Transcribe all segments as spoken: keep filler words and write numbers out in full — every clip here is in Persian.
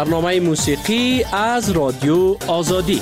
برنامه موسیقی از رادیو آزادی.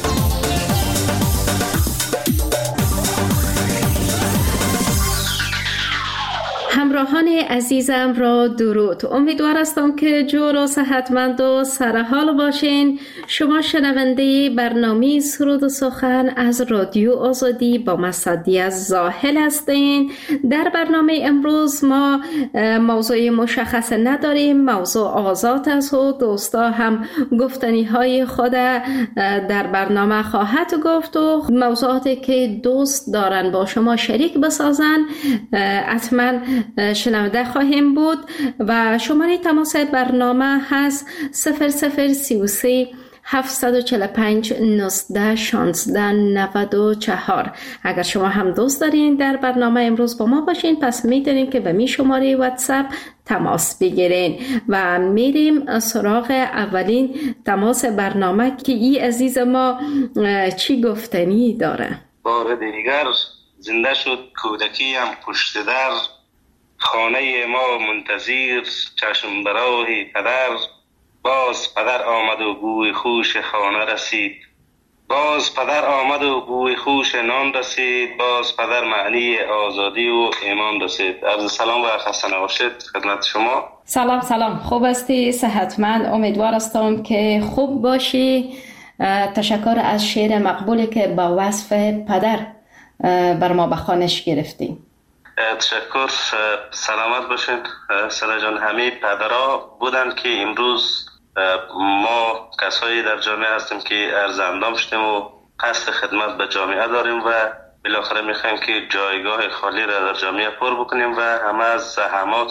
همراهان عزیزم را درود. امیدوار هستم که جور و صحتمند و سرحال باشین. شما شنونده برنامه سرود و سخن از رادیو آزادی با مصدی از زاهل هستین. در برنامه امروز ما موضوع مشخص نداریم، موضوع آزاد است و دوستا هم گفتنی های خود در برنامه خواهد گفت و موضوعاتی که دوست دارن با شما شریک بسازن حتما شنونده خواهیم بود. و شماره تماس برنامه هست صفر صفر سی و سه هفت چهار پنج نوزده شانزده نود و چهار. اگر شما هم دوست دارین در برنامه امروز با ما باشین، پس میتونین که به می شماره واتساپ تماس بگیرین و میریم سراغ اولین تماس برنامه که ای عزیز ما چی گفتنی داره. بار دیگر زنده شد کودکیم پشت در، خانه ما منتظر چشم برای پدر. باز پدر آمد و بوی خوش خانه رسید، باز پدر آمد و بوی خوش نان رسید. باز پدر معنی آزادی و ایمان رسید. عرض سلام و خسته نباشید خدمت شما. سلام سلام، خوب هستی؟ صحتمند؟ امیدوار هستم که خوب باشی. تشکر از شعر مقبولی که با وصف پدر بر ما به خوانش گرفتی. تشکر، سلامت باشین. سلا جان، همه پدرها بودن که امروز ما کسایی در جامعه هستیم که ارزندام شدیم و قصد خدمت به جامعه داریم و بالاخره میخوایم که جایگاه خالی را در جامعه پر بکنیم و همه از زحمات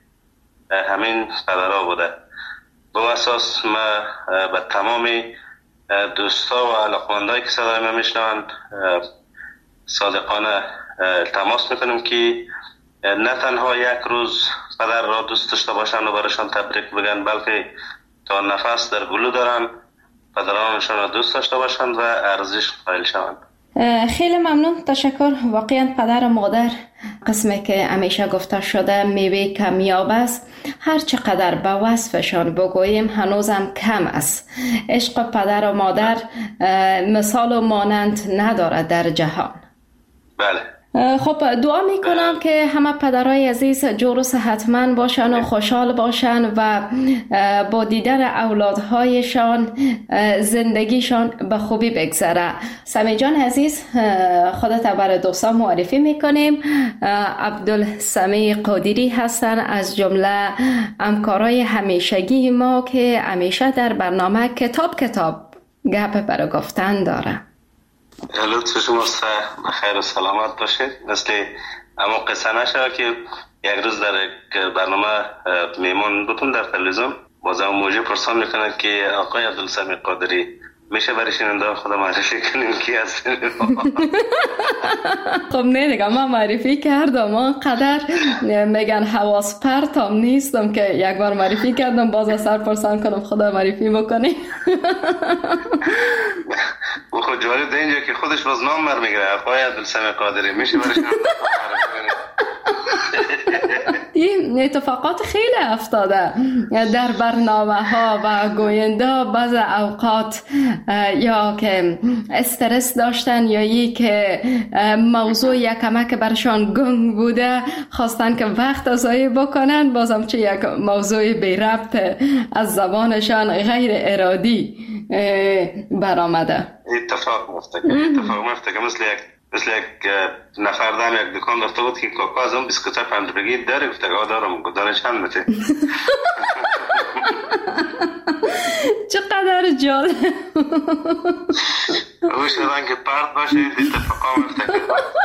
همین پدرها بوده. با اساس ما به تمام دوستا و علاقمندایی که صدای ما میشنوند صادقانه التماس میکنیم که نه تنها یک روز پدر را دوست داشته باشند و برایشان تبریک بگن، بلکه تا نفس در گلو دارن پدرانشان را دوست داشته باشند و ارزش قائل شوند. خیلی ممنون، تشکر. واقعا پدر و مادر قسمی که همیشه گفته شده میوه کمیاب است. هر چقدر به وصفشان بگوییم هنوزم کم است. عشق پدر و مادر مثال و مانند ندارد در جهان. بله. خب دعا میکنم که همه پدرای عزیز جور و صحتمند باشن و خوشحال باشن و با دیدن اولادهایشان زندگیشان به خوبی بگذره. سمی جان عزیز، خودت بر دوستان معرفی میکنیم. عبدالسمی قادری هستن از جمله همکارای همیشگی ما که همیشه در برنامه کتاب کتاب گپ برای گفتن داره. لطف شما بخیر و سلامت باشید. مثل اما قصه نشه که یک روز در برنامه میمون بودم در تلویزیون، بازم موجه پرسان میکنند که آقای عبدالسمی قادری میشه برای شنونده خدا معرفی کنیم کی هستین؟ خب نه دیگه، من معرفی کردم. من قدر میگن حواس پرتم نیستم که یک بار معرفی کردم باز از سر پرسان کنم خدا معرفی بکنی. او خود جالب ده اینجا که خودش باز نام بر میگره آقای عبدالسمی قادری میشه برای شنونده معرفی کنیم. این اتفاقات خیلی افتاده در برنامه ها و گوینده بعض اوقات یا که استرس داشتن یا ای که موضوع یک کمک برشان گنگ بوده خواستن که وقت ضایع بکنن، بازم چه یک موضوع بی ربط از زبانشان غیر ارادی برآمده. اتفاق مفته اتفاق مفته که مثل یک مثل یک نفر دم یک دکان رفته بود که کاکا از اون بیسکوتای پندرگی داره، گفته آقا دارم، داره چند مته. چقدر جالب. او شدن که پرد باشه اتفاقا مفته.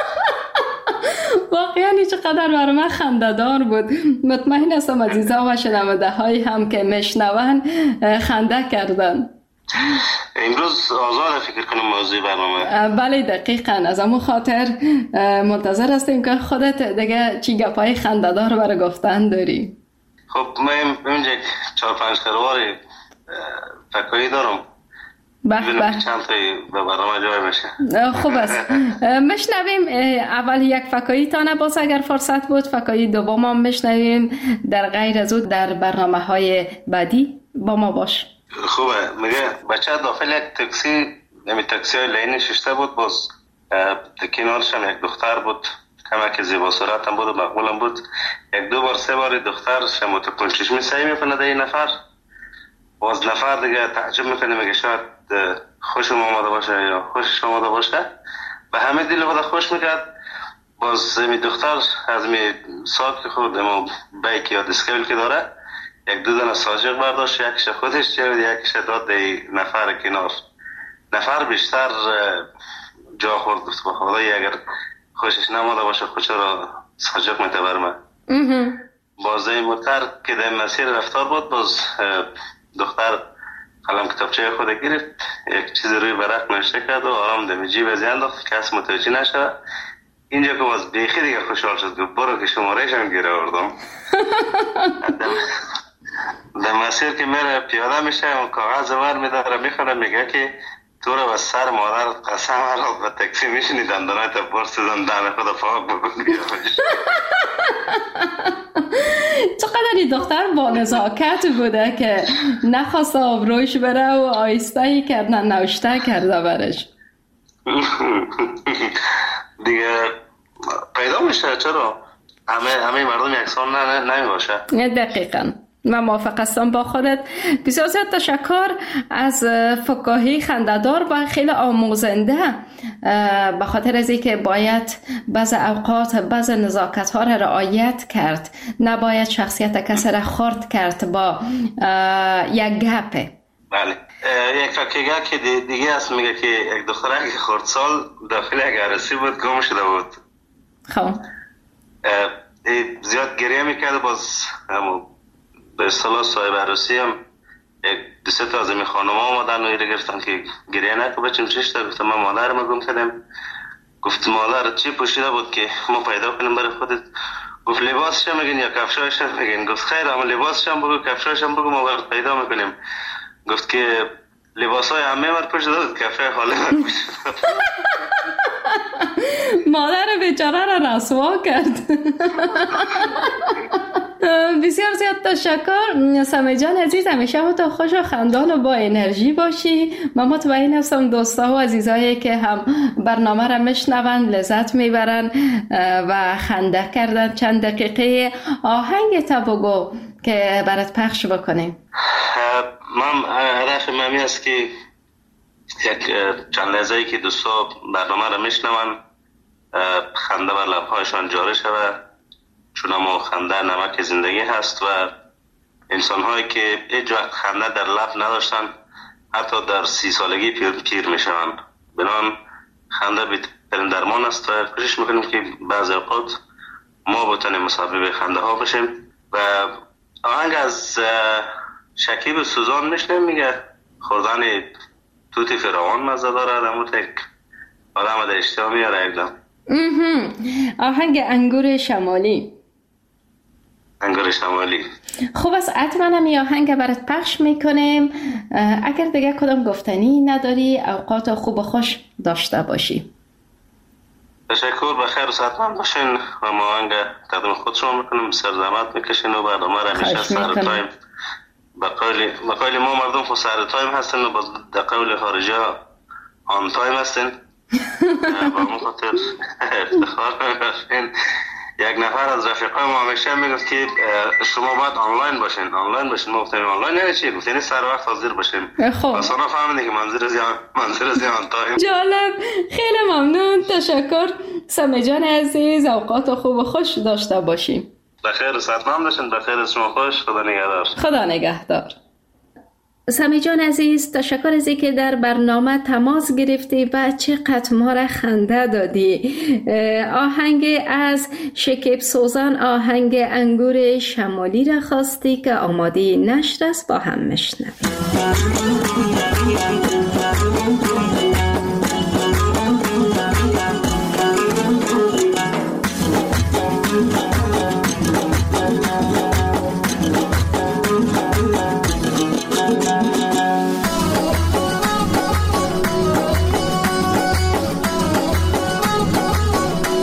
واقعا چقدر برای من خنده‌دار بود. مطمئن هستم عزیزان و شنونده هایی هم که میشنون خنده کردن. امروز آزاد فکر کنم موضوع برنامه. بله دقیقاً، از همون خاطر منتظر هستیم که خودت دیگه چی گپای خنده‌دار برای گفتن داری. خب من اونجا چهار پنج خرواری فکایی دارم. به به. چند تایی به برنامه جای میشه. خوب است. مشنویم اول یک فکایی تانه، باز اگر فرصت بود فکایی دوم هم مشنویم. در غیر از او در برنامه های بعدی با ما باش. خوبه. میگه بچه داخل یک تاکسی، یعنی تاکسی های لینی ششته بود، باز کنارش هم یک دختر بود، کمک زیبا صورت هم بود و مقبول هم بود. یک دو بار سه بار دختر شما تو کنچشمی سعی میکنه در این نفر، باز نفر دیگه تعجب میکنه، میگه شاید خوشم آمده باشه یا خوشش آمده باشه، به همه دل خود خوش میکرد. باز می دختر از می ساک خود اما بیک یا دسکیل که داره یک دو دانه ساجق برداشت، یکش خودش چرد، یکش داد دی نفر کنار. نفر بیشتر جا خورد، گفت با خدایی اگر خوشش نماده باشه خوش را ساجق میتبرمه. باز این متر که در مسیر رفتار بود، باز دختر قلم کتابچه خود گرفت، یک چیز روی ورق نوشته کرد و آرام دمی جیب از انداخت، کس متوجه نشد. اینجا که باز بیخی دیگه خوشحال شد، گفت برو که شمارهش هم گیره آوردم. در مسیر که میره پیاده میشه و کاغذ ور میداره میخوره، میگه که تو رو بس سر مادر قسم را به تکسی میشنی دندانای تا برسیدن دهن خود پاک بکن بیا. چقدر این دختر با نزاکت بوده که نخواست آبروش بره و آیستهی کردن نوشته کرده برش. دیگه پیدا میشه، چرا همه همه مردم یکسان نه نمیباشه. دقیقاً من موافق هستم با خودت. بسیار زیاد تشکر از فکاهی خنده‌دار و خیلی آموزنده، به خاطر از اینکه باید بعض اوقات بعض نزاکت ها را رعایت کرد، نباید شخصیت کسی را خرد کرد با یک گپه. بله. یک فکیگه که دیگه هست، میگه که یک دختره که خردسال داخل یک عروسی بود گم شده بود. خب زیاد گریه میکرد، باز به اصطلاح صاحب عروسی هم یک دو سه تا از این خانم ها آمدن و ایره گرفتن که گریه نکن بچم چیش دار. گفتم من مادر ما گم کردم. گفت مادر چی پوشیده بود که ما پیدا کنیم برای خودت؟ گفت لباسش هم میگین یا کفشایش هم میگین؟ گفت خیر اما لباسش هم بگو کفشایش هم بگو ما برات پیدا میکنیم. گفت که لباس های همه مر پوشیده بود، کفشای خاله مر پوشیده. مادر بیچاره را رسوا کرد. بسیار زیاد تشکر سمی جان عزیز، همیشه با تو خوش و خندان و با انرژی باشی. من مطمئن هستم دوستا و عزیزایی که هم برنامه را میشنوند لذت میبرن و خنده کردن. چند دقیقه آهنگ تا بگو که برات پخش بکنیم. من هدف من است که یک چند لحظه‌ای که دوستا برنامه را میشنون خنده بر لب‌هایشان جاری شود، چون اما خنده نمک زندگی هست و انسان هایی که هیچ وقت خنده در لب نداشتن حتی در سی سالگی پیر, پیر می شوند. بنابراین خنده بهترین درمان است و کوشش میکنیم که بعضی اوقات ما بتونیم مسبب خنده ها بشیم. و آهنگ از شکیب سوزان میشنیم، میگه خوردن توت فرعون مزه داره، در مورد یک آدم در اشتها میاره اکدام. آهنگ انگور شمالی. انگور شمالی. خوب است، حتما هم این آهنگ برات پخش میکنیم. اگر دیگه کدام گفتنی نداری اوقات خوب و خوش داشته باشی. تشکر، بخیر و صحتمند باشین و ما آهنگ تقدیم خود شما میکنیم. بسیار زحمت میکشین و برنامه را همیشه سر تایم به قول ما مردم خود سر تایم هستن و به قول خارجی ها آن تایم هستن. با اون خاطر افتخار میکنیم. یک نفر از رفیقای ما همیشه میگفت که شما باید آنلاین باشین آنلاین باشین. ما گفتیم آنلاین یعنی چی؟ گفتیم سر وقت حاضر باشیم. خب اصلا فهمیدیم که منظور از منظور از آن تایم. جالب، خیلی ممنون، تشکر سمی جان عزیز. اوقات خوب و خوش داشته باشیم. بخیر و صحتمند باشین. بخیر از شما خوش. خدا نگهدار. خدا نگهدار. سمی جان عزیز، تشکر از اینکه در برنامه تماس گرفتی و چقدر ما را خنده دادی. آهنگ از شکیب سوزان، آهنگ انگور شمالی را خواستی که آماده نشر است، با هم میشنویم.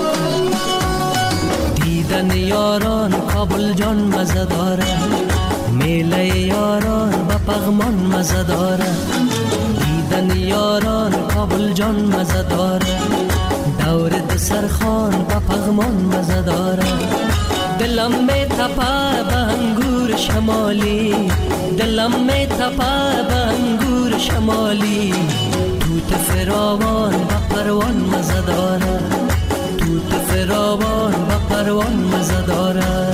یاران کابل جان مزه داره، میله یاران و پغمان مزه داره، دیدن یاران کابل جان مزه داره، دور دسرخان و پغمان مزه داره. دلم می تپه به انگور شمالی، دلم می تپه به انگور شمالی، توت فراوان و پروان مزه داره، توت فراوان و پروان مزه داره.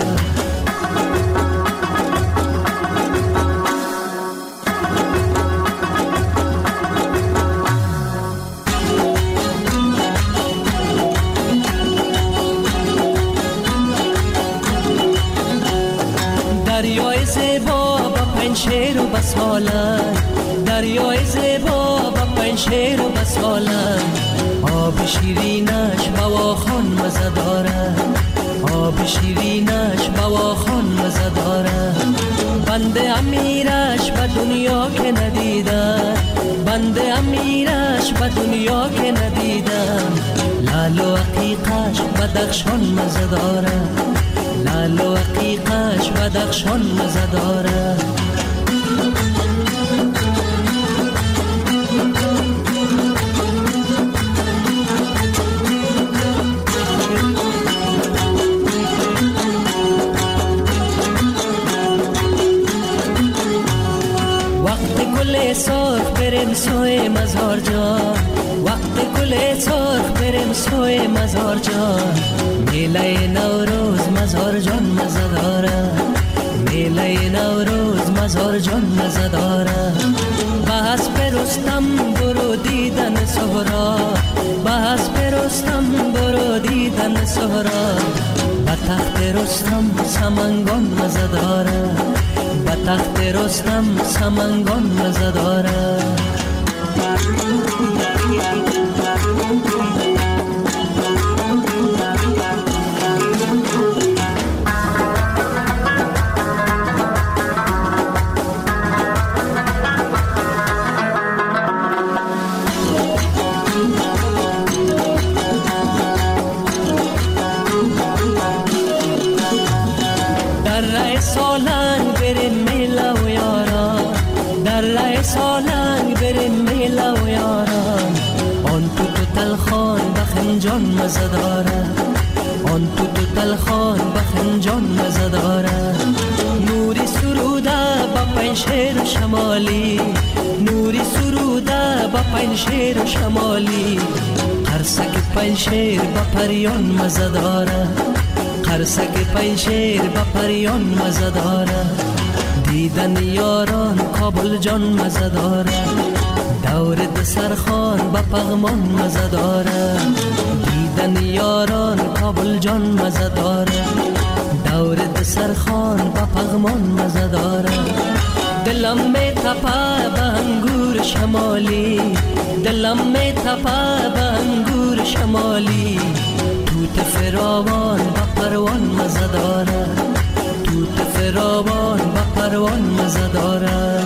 دریای زیبا با پنشیر و بسالن، دریای زیبا با پنشیر و بسالن، آب شیرینش بواخان مزه داره، آب شیرینش بواخان مزه داره. بنده امیرش به دنیا که ندیدم، بنده امیرش به دنیا که ندیدم، لال و عقیقش بدخشان مزه داره، لال و عقیقش بدخشان مزه داره. وقت گل سرخ بریم سوی مزار جان، وقت گل سرخ بریم سوی مزار جان، میله نوروز مزار جان مزه داره، میله نوروز مزار جان مزه داره. بحث پرستم برو دیدن سهرا، بحث پرستم برو دیدن سهرا، به تخت رستم سمنگان مزه داره، به تخت رستم سمنگان مزه داره. در سالنگ بریم میله و یاران، در سالنگ بریم میله و یاران، آن تو تو تلخان بخنجان مزه داره، آن تو تو تلخان بخنجان مزه داره. نوری سروده با پنشیر شمالی، نوری سروده با پنشیر شمالی، قرصک پنشیر با پریان مزه داره، قرصک پنشیر با پریان مزه داره. دیدن یاران کابل جان مزه داره، دور دسرخان با پغمان مزه داره، دیدن یاران کابل جان مزه داره، دور دسرخان با پغمان مزه داره. دلم می تپه به انگور شمالی، دلم می تپه به انگور شمالی، توت فراوان و پروان مزه داره، توت فراوان و پروان مزه داره.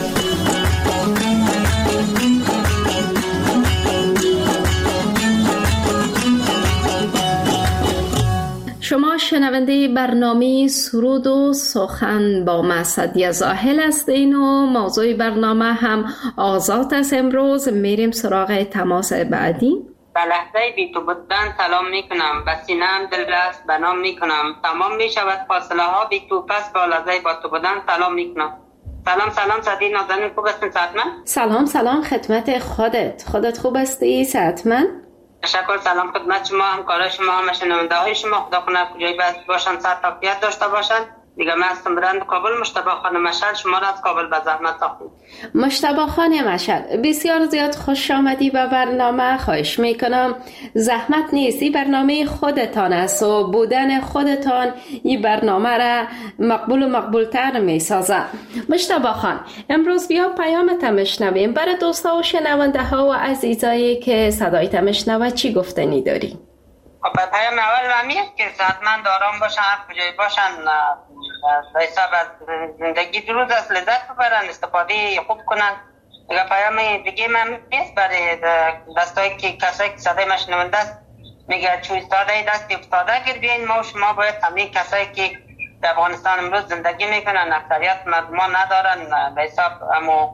شما شنونده برنامه سرود و سخن با مسعدی زاهل هستین و موضوع برنامه هم آزاد است. امروز میریم سراغ تماس بعدی. به لحظه بی تو بودن سلام میکنم، به سینه‌ام دل است بنام میکنم، تمام میشود فاصله ها بی تو، پس با لحظه با تو بودن سلام میکنم. سلام سلام سعدی نازنین، خوب هستین صحتمند؟ سلام سلام خدمت خودت، خودت خوب هستی صحتمند؟ تشکر. سلام خدمت شما، همکارای شما، همه شنونده های شما، خدا کنه کجای بست باشن، صحت عافیت داشته باشن. دیگه من هستم برند کابل، مجتبی خانم مشعل، شما را از کابل به زحمت ساختیم. مجتبی خانم مشعل، بسیار زیاد خوش آمدی به برنامه. خواهش میکنم زحمت نیست، این برنامه خودتان است و بودن خودتان این برنامه را مقبول و مقبول تر میسازه. مجتبی خان، امروز بیا پیامت میشنویم. برای دوستا و شنونده ها و عزیزایی که صدایت میشنوه چی گفتنی داری؟ به پیام اول ممیه که صحتمند آرام باشن، هر کجای باشن، حساب از زندگی دروز از لذت ببرن، استفاده خوب کنن. دیگه پیام دیگه من نیست برای دستایی که کسایی که صدای مشنونده است، میگه چون استاده دستی افتاده گیر بیاین، ما و شما باید همه کسایی که در افغانستان امروز زندگی میکنن، اکثریت مردمان ندارن به حساب اما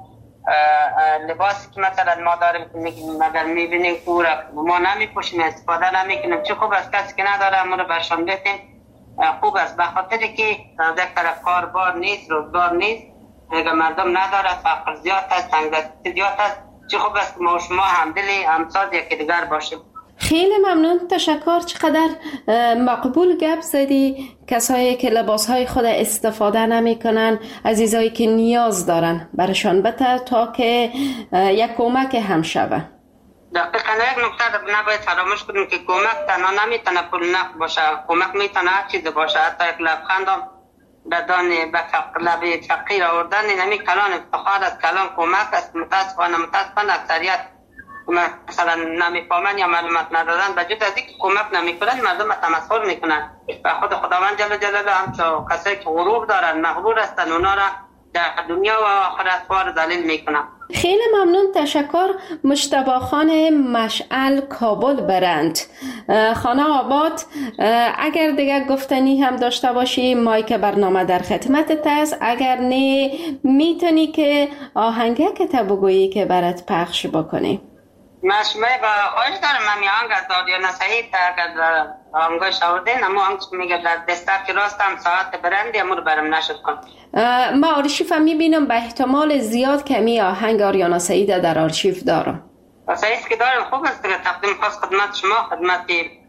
لباسی که مثلا ما داریم مگر میبینیم پورا ما نمیپوشیم، استفاده نمیکنیم. چه خوب است کسی که نداره اما رو برشان بتیم خوب است، به خاطر که در طرف کاربار نیست، روزگار نیست، اگر مردم نداره، فقر زیاد است، تنگدستی زیاد است. چه خوب است ما و شما همدلی همساز یکی دیگر باشیم. خیلی ممنون، تشکر. چقدر مقبول گپ زدی. کسایی که لباسهای خود استفاده نمی کنن، عزیزایی که نیاز دارن برشان بده تا که یک کمک هم شوه. دقیقاً یک نکته نباید فراموش کنیم که کمک تنها نمیتونه پول نقد باشه، کمک میتونه هر چیز باشه، حتی یک لبخند هم بدان به لب فقیر آوردن نمی کلان افتخار است، کلان کمک است. متاسفانه متاسفانه اکثریت مثلا نمیفهمن یا معلومات ندارن، وجود از اینکه کمک نمیکنن مردم تمسخر میکنن و خود خداوند جل جلاله همچون کسایی که غرور دارن مغرور هستن اونا را در دنیا و آخرت وار ذلیل میکنن. خیلی ممنون، تشکر. مجتبی خان مشعل، کابل برند. خانه آباد، اگر دیگه گفتنی هم داشته باشی مایک برنامه در خدمتت است، اگر نه میتونی که آهنگه که تا بگویی که برات پخش بکنی. مشمه با خواهش دارم من میانگ از دادیا نصحیت اگر آنگاش آوردین اما آنگاش میگه در دستک راست هم ساعت برندی امور برم نشد کن. ما آرشیف هم میبینم به احتمال زیاد کمی آهنگ آریانا سعید در آرشیف دارم. سعید که دارم خوب است که تقدیم خاص خدمت شما، خدمت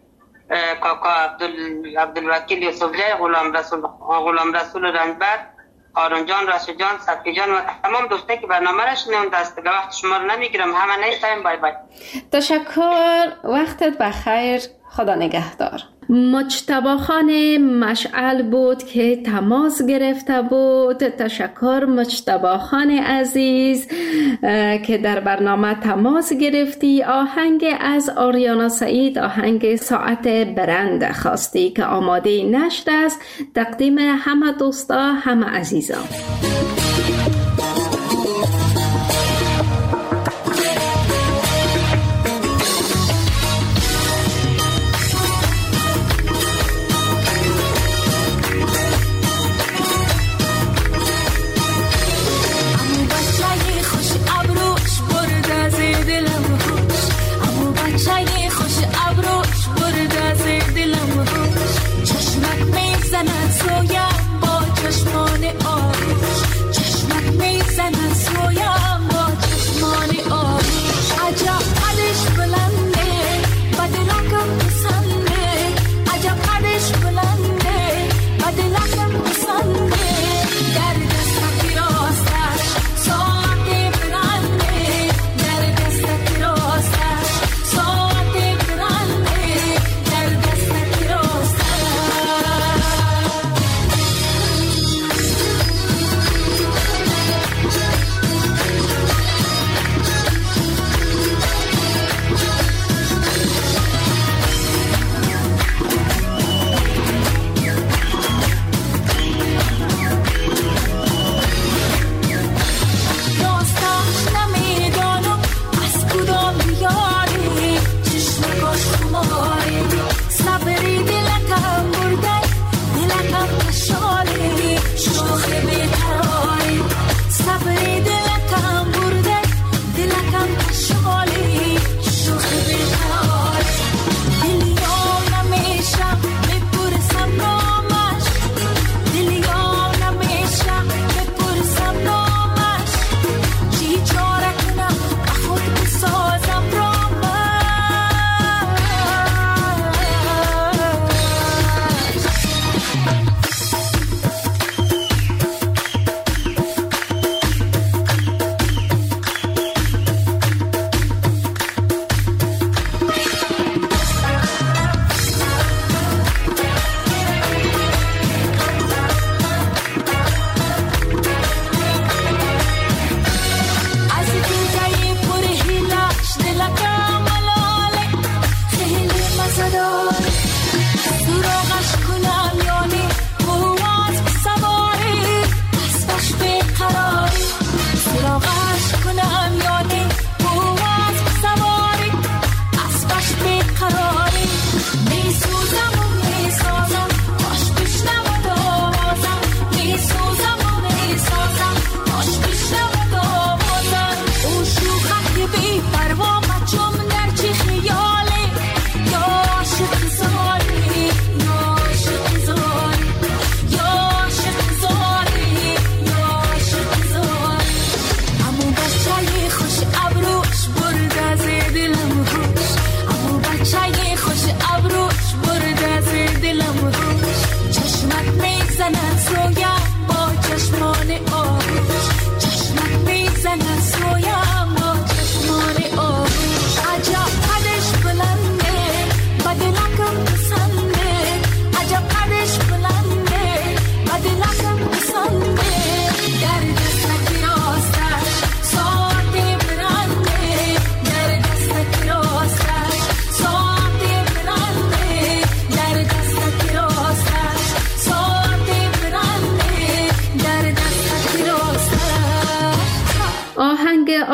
کاکا عبدالوکیل یوسفزی، غلام رسول غلام رسول رنجبر، هارون جان، راشد جان، صفی جان و تمام دوستایی که برنامه را شنیدن. دست دیگه وقت شما رو نمیگیرم، همه نیستیم. بای بای. تشکر، وقتت بخیر، خدا نگهدار. مجتبی خان مشعل بود که تماس گرفته بود. تشکر مجتبی خان عزیز که در برنامه تماس گرفتی. آهنگ از آریانا سعید، آهنگ ساعت برند خواستی که آماده نشر است. تقدیم همه دوستا، همه عزیزان. چشمک میزند سویم با چشمان آش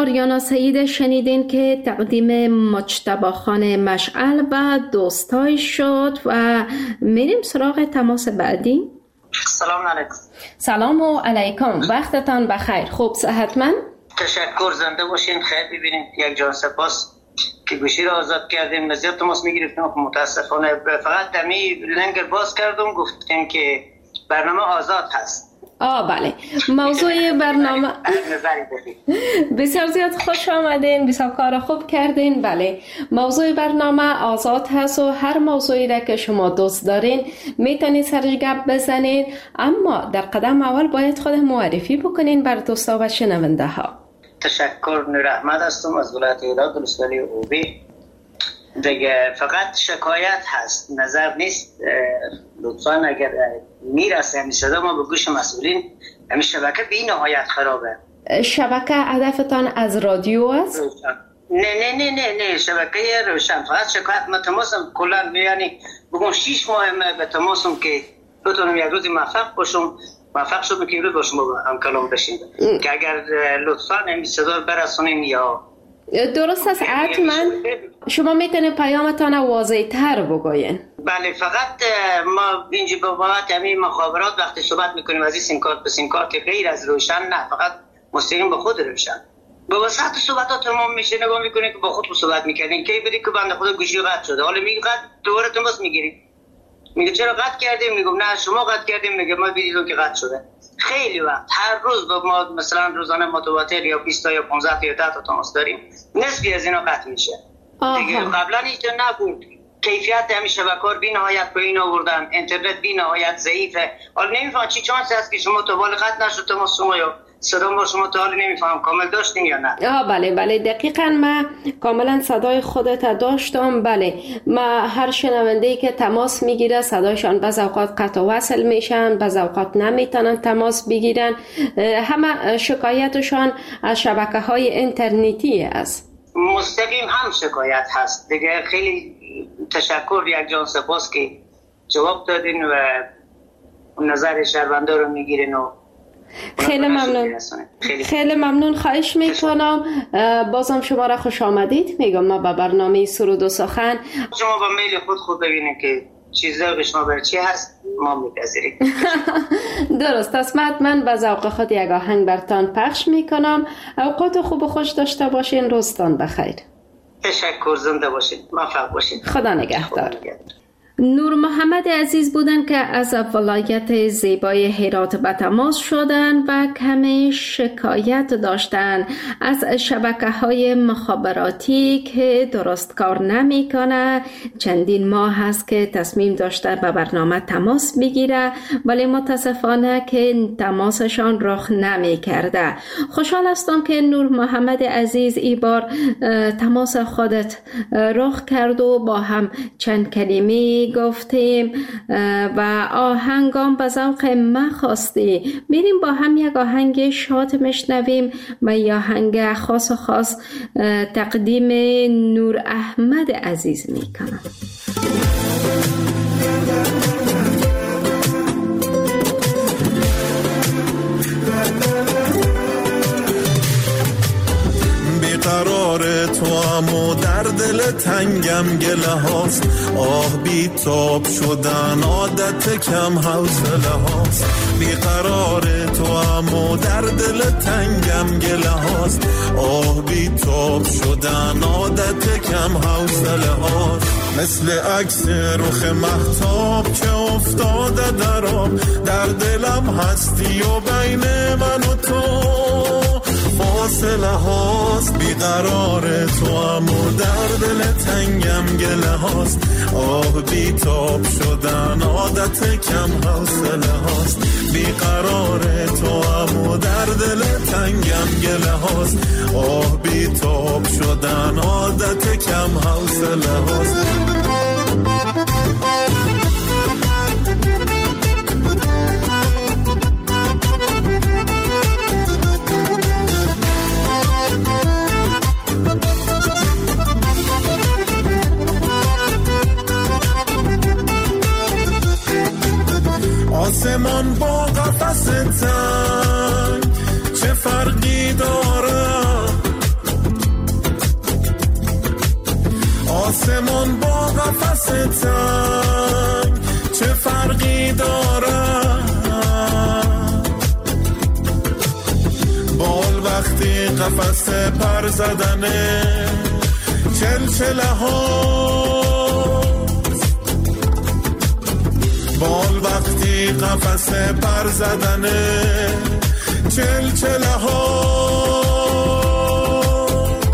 آریانا سعید شنیدین که تقدیم مجتبی خان مشعل و دوستای شد و میریم سراغ تماس بعدی. سلام علیکم. سلام و علیکم، وقتتان بخیر. خوب صحتمند؟ تشکر، زنده باشین، خیر ببینید. یک جان سپاس که گوشی را آزاد کردیم. مزید تماس میگرفتیم، متاسفانه فقط دمی لنگر باز کردم، گفتیم که برنامه آزاد هست. آه بله، موضوع برنامه بسیار زیاد خوش آمدین، بسیار کار خوب کردین. بله، موضوع برنامه آزاد هست و هر موضوعی را که شما دوست دارین میتونید سرش گپ بزنین، اما در قدم اول باید خود معرفی بکنین بر دوستا و شنونده ها. تشکر، نور احمد هستم از ولایت ایران، ولسوالی اوبی. دیگه فقط شکایت هست، نظر نیست. لطفاً اگر میرسه همین صدا ما به گوش مسئولین، همین شبکه به نهایت خرابه. شبکه هدفتان از رادیو است؟ نه نه نه نه نه شبکه روشن. فقط شکایت ما تماسم کلا یعنی بگم شش ماه به تماسم که بتونم یک روز موفق باشم، موفق شدم که امروز با شما هم کلام بشیم که اگر لطفاً همین صدا برسونین یا درست است. حتما شما میتونید پیامتان واضح تر بگوین. بله، فقط ما اینجا به بابت همین مخابرات وقتی صحبت میکنیم از این سیمکارت به سیمکارت که غیر از روشن، نه فقط مستقیم به خود روشن. به واسط صحبتات تمام میشه، نگاه میکنید که با خود صحبت میکردین کی بدی که بنده خدا گوشی قطع شده، حالا میگه قطع دوباره تماس میگیرید، میگه چرا قطع کردیم، میگم نه شما قطع کردیم، میگه ما دیدیم که قطع شده. خیلی وقت هر روز با ما مثلا روزانه متواتر یا بیست تا یا پانزده تا یا ده تا تماس داریم، نصفی از اینا قطع میشه. دیگه قبلا هیچ نبود. کیفیت همین شبکه‌ها بی نهایت پایین آوردن، اینترنت بی نهایت ضعیفه. حالا نمیفهم چی چانس هست که شما تا بالا قطع نشد تماس شما یا صدا ما شما تا حالا نمیفهم کامل داشتین یا نه؟ آه بله بله دقیقاً من کاملا صدای خودت داشتم. بله، ما هر شنونده‌ای که تماس میگیره صدایشان بعض اوقات قطع و وصل میشن، بعض اوقات نمیتونن تماس بگیرن. همه شکایتشان از شبکه‌های اینترنتی است. مستقیم هم شکایت هست دیگه. خیلی تشکر، یک جان سپاس که جواب دادین و نظر شهروندا رو میگیرین و خیلی ممنون. خیلی, خیلی ممنون. خواهش میکنم بازم شما را خوش آمدید میگم. ما به برنامه سرود و سخن شما با میل خود خود ببینید که چیزا به شما بر چی هست، ما میپذیریم. درست است. من به ذوق خود یک آهنگ برتان پخش میکنم. اوقات خوب و خوش داشته باشین. روزتان بخیر. تشکر، زنده باشین، موفق باشین. خدا نگهدار. نور محمد عزیز بودن که از ولایت زیبای هرات به تماس شدن و کمی شکایت داشتن از شبکه‌های مخابراتی که درست کار نمی‌کنه. چندین ماه هست که تصمیم داشته به برنامه تماس بگیره ولی متاسفانه که تماسشان رخ نمی‌کرده. خوشحال هستم که نور محمد عزیز ای بار تماس خودت رخ کرد و با هم چند کلمه گفتیم و آهنگام به ذوق من خواستی. میریم با هم یک آهنگ شاد مشنویم و یا آهنگ خاص و خاص تقدیم نور احمد عزیز میکنم. قرار تو امو در دل تنگم گله هاست، آه بی تاب شدن عادت کم حوصله هاست. بی قرار تو امو در دل تنگم گله هاست، آه بی تاب شدن عادت کم حوصله هاست. مثل عکس رخ مهتاب که افتاده در آب، در دلم هستی و بین من و تو فاصله هاست. بیقرار تو امو در دل تنگم گله هاست، آه بی تاب شدن عادت کم حوصله هاست. بیقرار تو امو در دل تنگم گله هاست، آه بی تاب شدن عادت کم حوصله هاست. آسمان با قفس تنگ چه فرقی داره، جان با قفس تنگ چه فرقی دارد؟ بال وقتی قفس پر زدنه چلچله هاست، بال وقتی قفس پر زدنه چلچله هاست.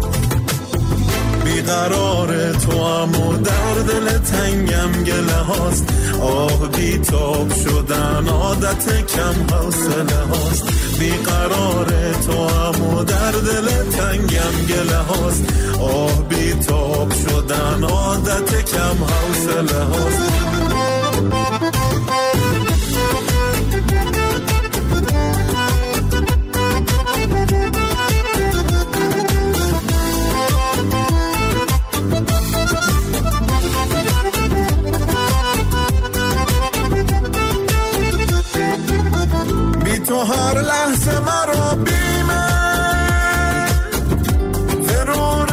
بیقرار تو هم و در دل تنگم گله هاست، آه بیتاب شدن عادت کم حوصله هاست. بیقرار تو هم و در دل تنگم گله هاست، آه بیتاب شدن عادت کم حوصله هاست. تو هر لحظه مرا بیمه فرو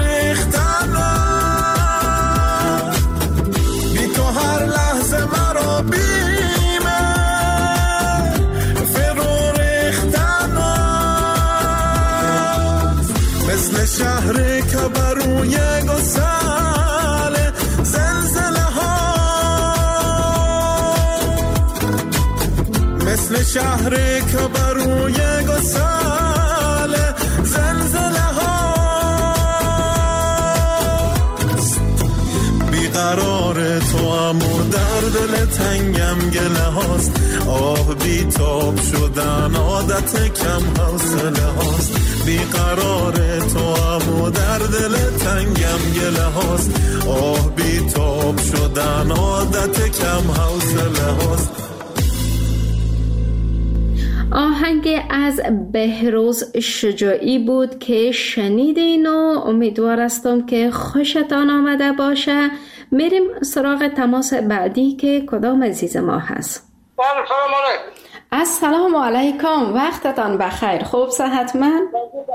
ریختنم، بی تو هر لحظه مرا بیمه فرو ریختنم. مثل شهر که بروی گسل زلزله ها، مثل شهر که بروی گسل زلزله هاست. بیقرار تو هم و در دل تنگم گله هاست، آه بیتاب شدن عادت کم حوصله هاست. بیقرار تو هم و در دل تنگم گله هاست، آه بیتاب شدن عادت کم حوصله هاست. آهنگ از بهروز شجاعی بود که شنیدین و امیدوار هستم که خوشتان آمده باشه. میریم سراغ تماس بعدی که کدام عزیز ما هست. سلام علیکم. السلام علیکم، وقتتان بخیر. خوب صحتمند؟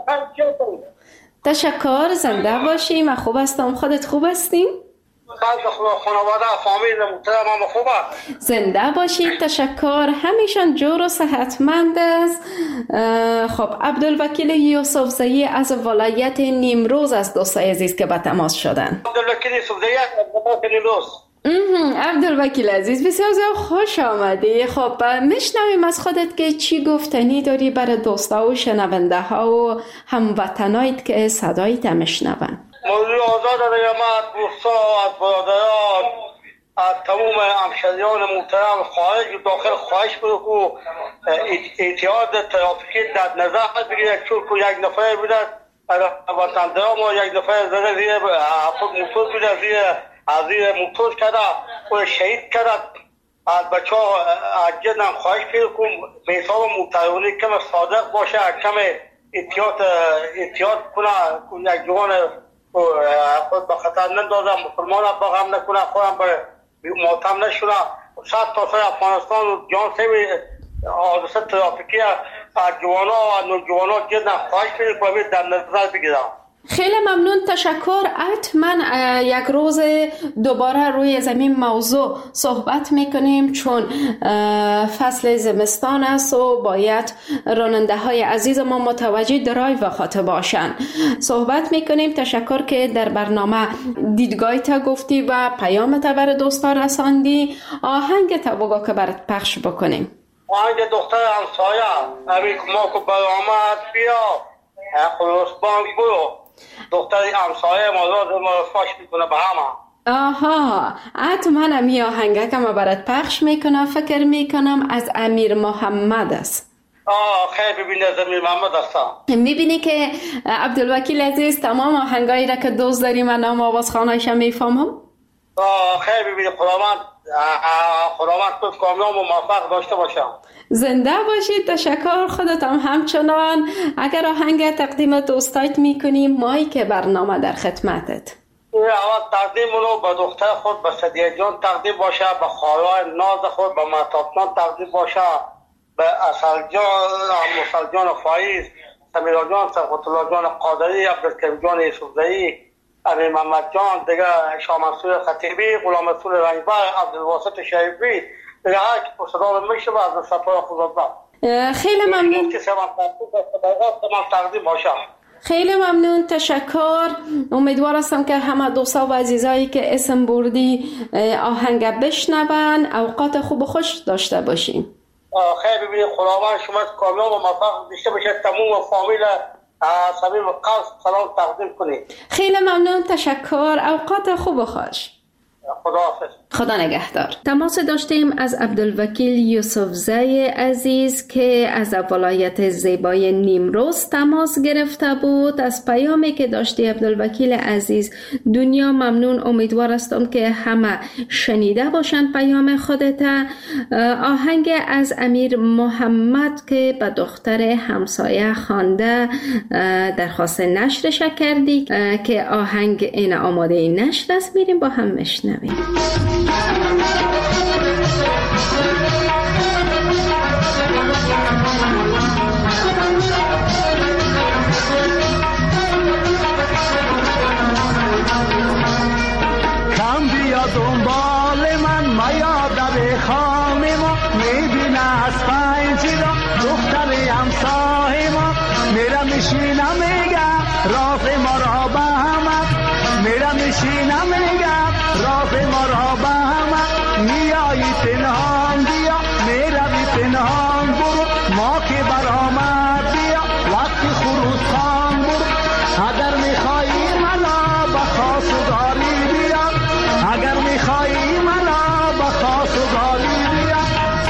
تشکر، زنده باشیم. من خوب هستم، خودت خوب هستیم؟ خانواده فامیل محترم هم خوبه؟ زنده باشید، تشکر. همیشان جور و صحتمند است. خب عبدالوکیل یوسف زئی از ولایت نیمروز از دوستای عزیز که به تماس شدن. عبدالوکیل یوسف زئی از ولایت نیمروز. عبدالوکیل عزیز، بسیار زیاد خوش آمدی. خب میشنویم از خودت که چی گفتنی داری برای دوستا و شنونده ها و هموطنایت که صدایت میشنون. موضوع آزاد رحمت دوستا از برادران از تمام همشهریان محترم خارج و داخل خواهش بکنم که اتحاد ترافیکی در نظر بگیرد، چون که یک نفر بوده وطندران ما یک نفر زده زیر موتور بوده، زیر از زیر موتور کرده و شهید کرده. از بچه ها جدا خواهش بکنم به حساب محترمانی کم صادق باشه، کم اتحاد اتحاد کنه، یک جوان خود به خطر نندازم، مسلمان با غم نکنه، خودم به ماتم نشونه. صد تا سر افغانستان و جان سوی حادثه ترافیکی از جوانا و نوجوانا جدا خواهش کنید در نظر بگیرم. خیلی ممنون، تشکر. حتما یک روز دوباره روی زمین موضوع صحبت میکنیم، چون فصل زمستان است و باید راننده های عزیز ما متوجه درایو و خاطر باشن. صحبت میکنیم. تشکر که در برنامه دیدگاهی تا گفتی و پیام تا بر دوستا رساندی. آهنگ تا بگو که برات پخش بکنیم. آهنگ دختر همسایه همین ما که برآمد بیا خلاص بانک برو، دختری همسایه ما ما فاش میکنه به همه. آها، حتما همی آهنگه که ما برات پخش میکنم. فکر میکنم از امیر محمد است. آه خیلی ببینی از امیر محمد هستم. میبینی که عبدالوکیل عزیز تمام آهنگایی را که دوست داری من نام آواز خانهایش میفهمم. آه خیلی ببینی خداوند خداوند تو کامیاب و موفق داشته باشم. زنده باشید، تشکر. خودت هم همچنان. اگر آهنگ تقدیم دوستایت میکنیم، مایی که برنامه در خدمتت. اول تقدیم رو به دختر خود به صدیه جان تقدیم باشه، به خواهرای ناز خود به مهتاب جان تقدیم باشه، به اصل جان، مصل جان فایز، سمیرا جان، صفت الله جان قادری، عبدالکریم جان یوسف زئی، امیر محمد جان دیگه، شاه منصور خطیبی، غلام رسول رنجبر، عبدالواسط شریفی، دیگه هر که پرصدا میشه و از سپاه خداداد. خیلی ممنون. تقدیم باشم. خیلی ممنون، تشکر. امیدوار هستم که همه دوستا و عزیزایی که اسم بردی آهنگ بشنون. اوقات خوب و خوش داشته باشیم. خیلی ببینید، خداوند شما کامیاب و موفق داشته باشه. تمام فامیل صمیم قلب سلام تقدیم کنید. خیلی ممنون، تشکر. اوقات خوب و خوش. خداحافظ. خدا نگهدار. تماس داشتیم از عبدالوکیل یوسفزی عزیز که از ولایت زیبای نیمروز تماس گرفته بود. از پیامی که داشتی عبدالوکیل عزیز دنیا ممنون. امیدوار هستم که همه شنیده باشند پیام خودت. آهنگ از امیر محمد که به دختر همسایه خوانده درخواست نشرش کردی که آهنگ این آماده نشر است. میریم با هم مشنویم. کم بیا دنبال من میا در خانه ما، میبینه از پنجره دختر همسایه ما، میرم میشینم میگم راز ما را به همه، میرم میشینم میگم راز ما را به همه، میایی پنهان بیا میروی پنهان برو، ما که برآمد بیا وقتی خروس خان برو، اگر میخوایی منا به خواستگاری بیا، اگر میخوایی منا به خواستگاری بیا.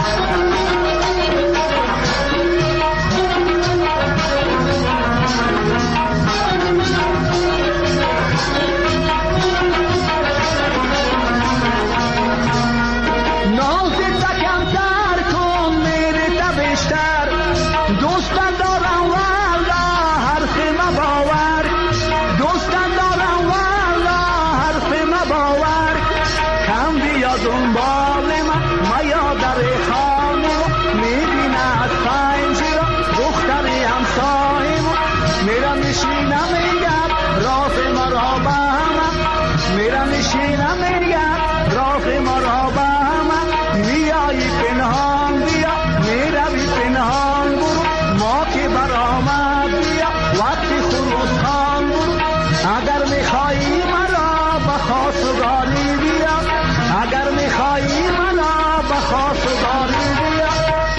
دوستان دارم والا حرف ما باور، دوستان دارم والا حرف ما باور، کم بیا دنبال من میا در خانه میبینه از پنجره دختر همسایه ما، میرم میشینم میگم راز ما را به همه، میرم میشینم میگم راز ما را به همه، میایی پنهان بیا میروی پنهان برو، ما که برآمد بیا وقتی خروس خان برو، اگر میخوایی مرا به خواستگاری بیا، اگر میخوایی مرا به خواستگاری بیا.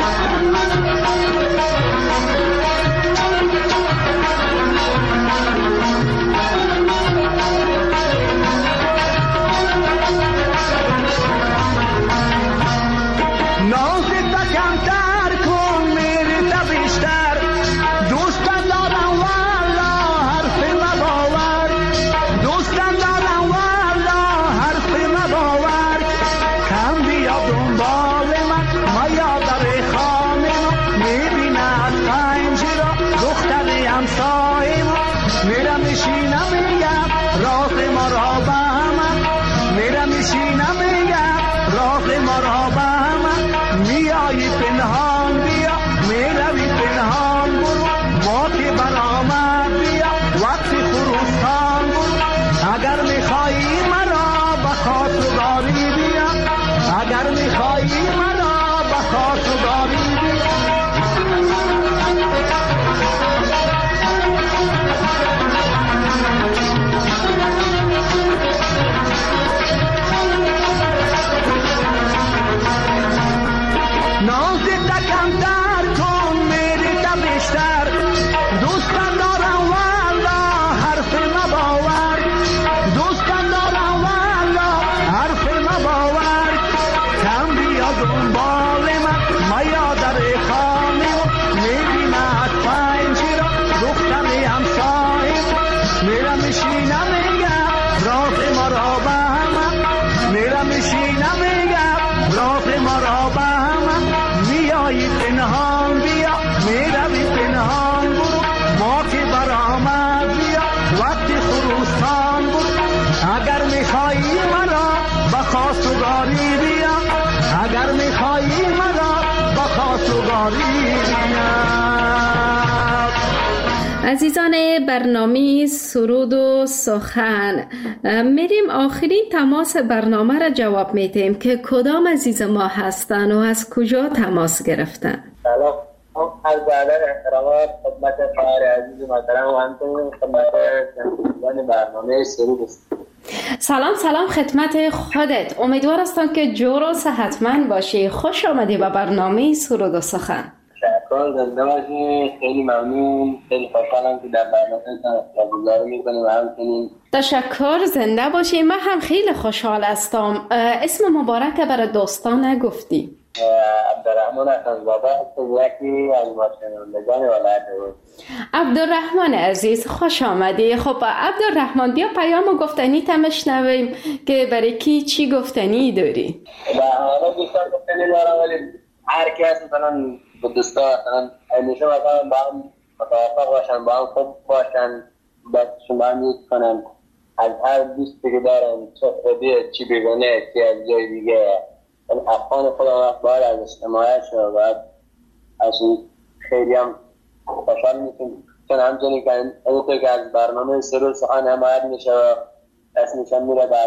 ناز کمتر کن میری تا بیشتر، دوستان دارم والا حرف ما باور، دوستان دارم والا حرف ما باور، کم بیا دنبال من میا در خانه ما، میبینه از پنجره دختر همسایه ما، میرم میشینم میگم راز ما را به همه، میرم میشینم میگم راز ما را به همه، میایی پنهان بیا میروی پنهان برو، ما که برآمد بیا وقتی خروس خان برو، اگر میخوایی مرا به خواستگاری بیا، اگر میخوایی مرا به خواستگاری بیا. ناز کمتر کن میری تا بیشتر، دوستان دارم والا حرف ما باور، دوستان دارم والا حرف ما باور، کم بیا دنبال من میا در خانه میبینه از پنجره دختر همسایه، میرم میشینم میگم راز ما را به همه، میرم میشینم میگم راز ما را به همه، میایی پنهان بیا میروی پنهان برو، ما که برآمد بیا وقتی خروس خان برو، اگر میخوایی مرا به خواستگاری بیا، اگر میخوایی مرا به خواستگاری بیا. عزیزان برنامه سرود و سخن، میریم آخرین تماس برنامه را جواب میدیم که کدام عزیز ما هستن و از کجا تماس گرفتن. سلام، از بعد احترامات خدمت خواهر عزیز محترم و همچنین خدمت شنوندگان برنامه سرود است. سلام سلام خدمت خودت. امیدوار هستم که جور و صحتمند باشی. خوش آمدی به برنامه سرود و سخن. تشکر، زنده باشی. خیلی ممنون، خیلی خوشحالم که در برنامه گزارش میکنیم و همچنین. تشکر، زنده باشی. من هم خیلی خوشحال هستم. اسم مبارک برای دوستان نگفتی؟ عبدالرحمن اخنزاده یکی از شنوندگان ولایت بود. عبدالرحمن عزیز خوش آمدی. خب عبدالرحمن بیا پیام گفتنی تمشنویم که برای کی چی گفتنی داری؟ با حالا دوستان گفتنی دارم، ولی هر کس مثلا با دوستان مثلا همیشه مثلا با هم متوافق باشن، با هم خوب باشن، با شما هم یوز کنن. از هر دوستی که دارن چه خودی چی بگونه چی از جای دیگه افغان خدا باید ازش حمایت شد. باید ازش خیلی هم خوشحال میشیم، چون همچنین که اونطور که از برنامه سرود سخن حمایت میشه و اسمش هم میره در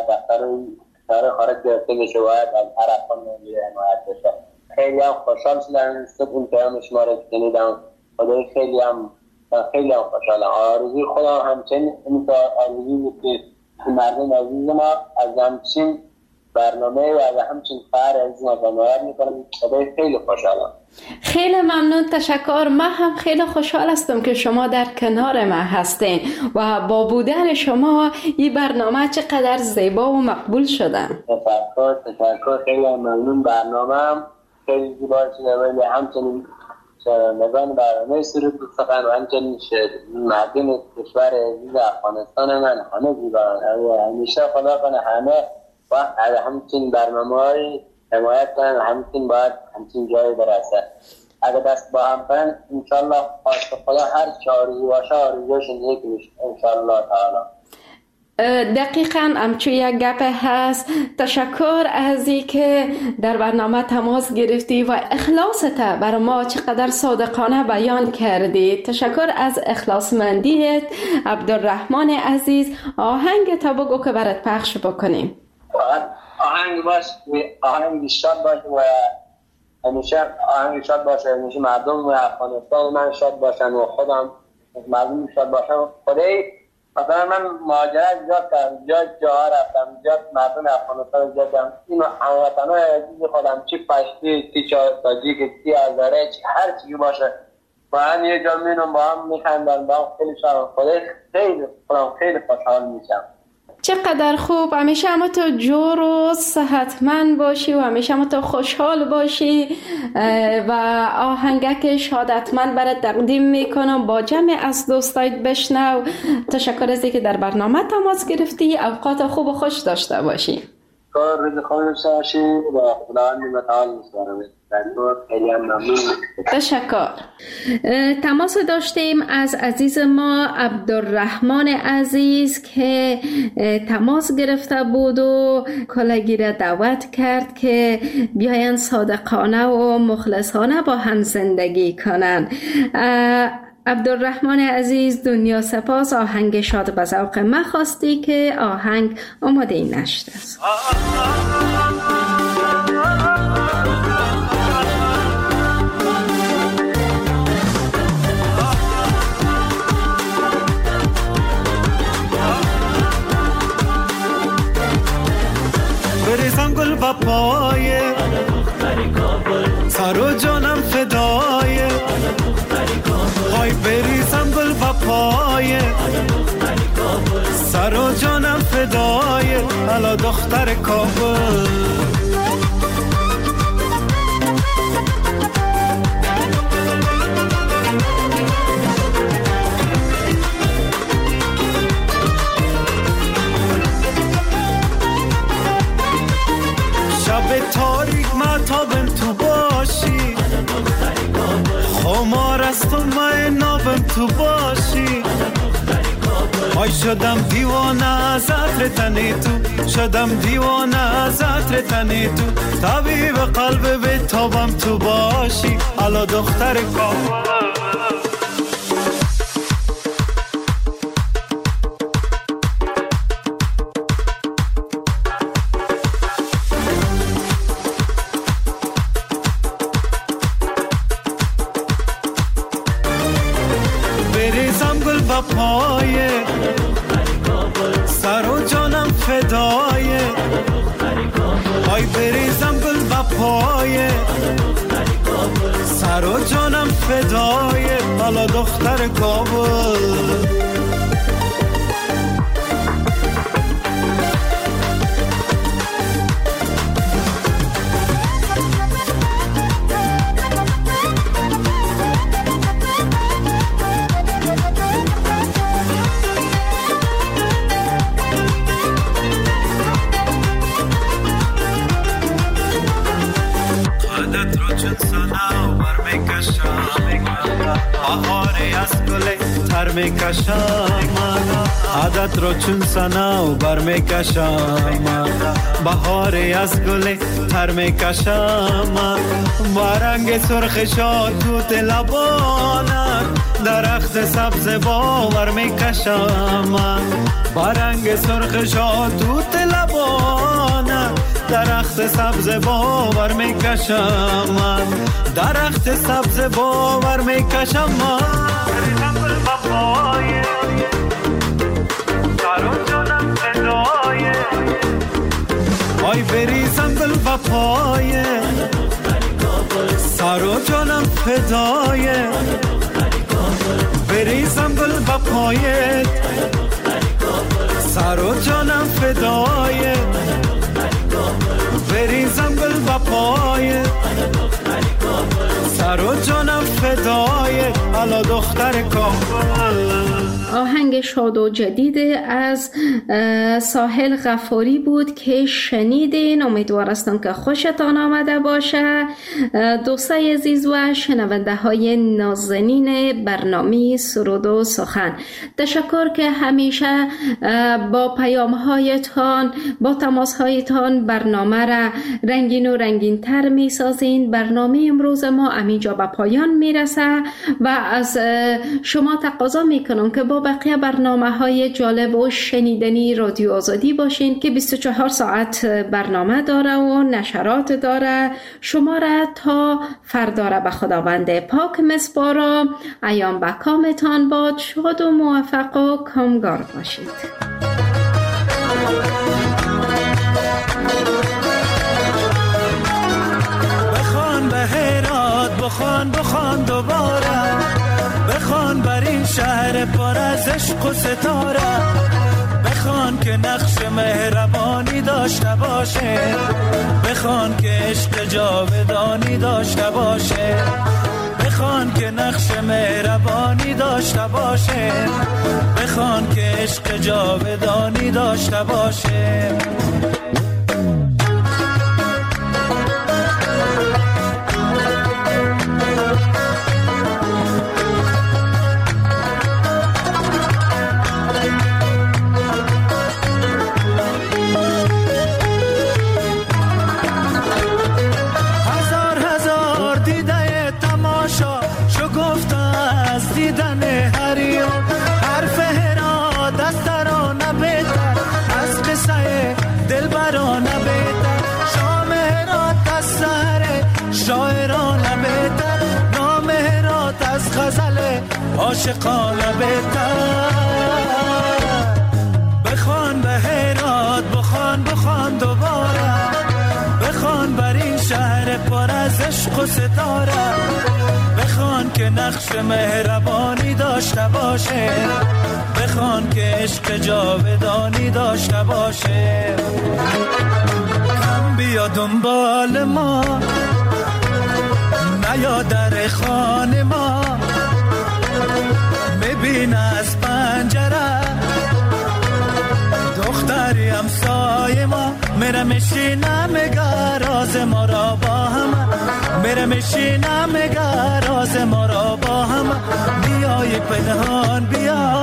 دفتر خارج گرفته میشه، باید از هر افغان میره حمایت بشه. خیلی هم خوشحال شدم صبح این پیام شما رو شنیدم. خدای خیلی هم خیلی هم خوشحالم. آرزوی خدا همچنین این آرزوی بود که مردم عزیز ما از همچین برنامه و از همچین خواهر عزیز ما حمایت میکنم. خدای خیلی خوشحالم. خیلی ممنون، تشکر. من هم خیلی خوشحال هستم که شما در کنار من هستین و با بودن شما این برنامه چقدر زیبا و مقبول شدن. تشکر تشکر خیلی ممنون. برنامه هم خیلی زیبا شده، ولی همچنین شنوندگان برنامه سرود و سخن و همچنین مردم کشور عزیز افغانستان من همه زیبا. همیشه خدا کنه همه وقت از همچین برنامه‌های حمایت کنن و همچین باید همچین جایی برسه. اگه دست با هم کنن انشالله خواست خدا هر چه آرزو باشه آرزوشون یک میشه انشالله تعالی. دقیقاً همچون یک گپ هست. تشکر از این که در برنامه تماس گرفتی و اخلاصت برای ما چقدر صادقانه بیان کردی. تشکر از اخلاصمندیت عبدالرحمن عزیز. آهنگ تا بگو که برات پخش بکنیم. آهنگ باش، آهنگ شاد باشه و همیشه آهنگ شاد باشه، همیشه مردم و افغانستان من شاد باشن و خودم مردم شاد باشن. خدای مثلا من مهاجرت زیاد کردم، زیاد جاها رفتم، زیاد مردم افغانستان زیاد دیدم. این هموطنان عزیز خودم چی پشتی، چی تاجیک، چی هزاره، چی هر چیزی باشه با هم یه جا میرم، با هم میخندن، با هم خیلی شاد. خدای خیلی خودم خیلی خوشحال میشم. چقدر خوب. همیشه هم تو جور و صحتمند باشی و همیشه هم تو خوشحال باشی و آهنگک شادتمند برات تقدیم میکنم با جمع از دوستایت بشنو. تشکر از اینکه در برنامه تماس گرفتی. اوقات خوب و خوش داشته باشی. کار روز خوبی داشته باشی و خداوند متعال میسپارم. تشکر. تماس داشتیم از عزیز ما عبدالرحمن عزیز که تماس گرفته بود و کلاگی را دعوت کرد که بیاین صادقانه و مخلصانه با هم زندگی کنن. عبدالرحمن عزیز دنیا سپاس. آهنگ شاد به ذوق من خواستی که آهنگ آماده نشده است. بریزم گل و پایه سر و جانم فدایه، های بریزم گل و پایه سر و جانم فدایه، الا دختر کابل. شب تاریک مطابم تو باشی، خمار است و نابم تو باشی. آی شدم دیوانه از عطر تنی تو، شدم دیوانه از عطر تنی تو، طبیب قلب به تابم تو باشی، الا دختر کابل. و پایه، سر و جانم فدایه، آی بریزم گل و پایه، سر و جانم فدایه، بالا دختر کابل. بهاری از گل تر میکشم، عادت رو چون سنا و بر میکشم، بهاری از گل تر میکشم، با رنگ سرخ شادوت لبانم درخت سبز باور میکشم، با رنگ سرخ شادوت لبانم درخت سبز باور میکشم، درخت سبز باور میکشم. بریزم گل و پایه، سر و جانم فدایه، آی بریزم گل و پایه، سر و جانم فدایه، بریزم گل و پایه، سر و جانم فدایه، بریزم گل و پایه، سر و جانم فدایه، الا دختر کابل. آهنگ شاد و جدید از ساحل غفاری بود که شنیدین. امیدوار هستم که خوشتان آمده باشه دوستای عزیز و شنونده های نازنین برنامه سرود و سخن. تشکر که همیشه با پیام هایتان، با تماس هایتان برنامه را رنگین و رنگین تر می سازین. برنامه امروز ما همینجا به پایان می رسه و از شما تقاضا می کنم که با بقیه برنامه های جالب و شنیدنی رادیو آزادی باشین که بیست و چهار ساعت برنامه داره و نشرات داره. شما را تا فردا را به خداوند پاک مسپارم. ایام به کامتان باد. شاد و موفق و کامگار باشید. بخوان به هرات، بخوان بخوان دوباره، بخوان بر این شهر پر از عشق و ستاره، بخوان که نقش مهربانی داشته باشه، بخوان که عشق جاودانی داشته باشه، بخوان که نقش مهربانی داشته باشه، بخوان که عشق جاودانی داشته باشه. عاشقانه بهتر بخوان به هرات، بخوان بخوان دوباره، بخوان بر این شهر پر از عشق و ستاره، بخوان که نقش مهربانی داشته باشه، بخوان که عشق جاودانی داشته باشه. کم بیا دنبال ما، نیا در خانه ما، ببین از پنجره دختری همسایه ما، میره میشینه میگه راز ما را با هم، میره میشینه میگه راز ما را با هم. بیای پنهان بیا،